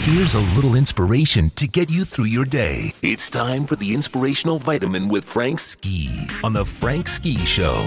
Here's a little inspiration to get you through your day. It's time for the Inspirational Vitamin with Frank Ski on The Frank Ski Show.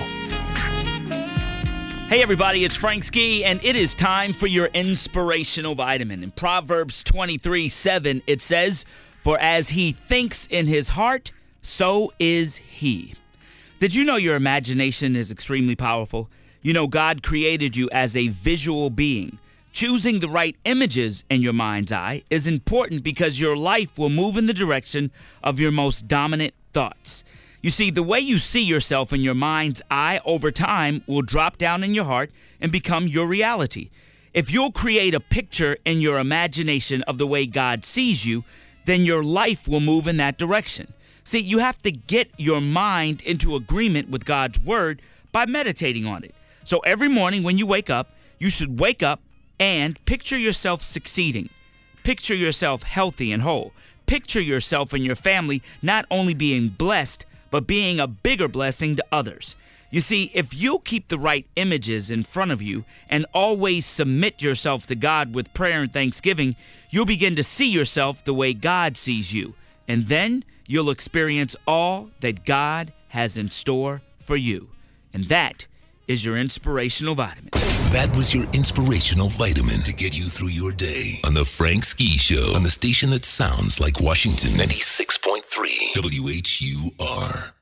Hey everybody, it's Frank Ski, and it is time for your Inspirational Vitamin. In Proverbs 23:7, it says, "For as he thinks in his heart, so is he." Did you know your imagination is extremely powerful? You know, God created you as a visual being. Choosing the right images in your mind's eye is important because your life will move in the direction of your most dominant thoughts. You see, the way you see yourself in your mind's eye over time will drop down in your heart and become your reality. If you'll create a picture in your imagination of the way God sees you, then your life will move in that direction. See, you have to get your mind into agreement with God's word by meditating on it. So every morning when you wake up, you should wake up and picture yourself succeeding. Picture yourself healthy and whole. Picture yourself and your family not only being blessed, but being a bigger blessing to others. You see, if you'll keep the right images in front of you and always submit yourself to God with prayer and thanksgiving, you'll begin to see yourself the way God sees you. And then you'll experience all that God has in store for you. And that is your Inspirational Vitamin. That was your Inspirational Vitamin to get you through your day on The Frank Ski Show on the station that sounds like Washington 96.3 WHUR.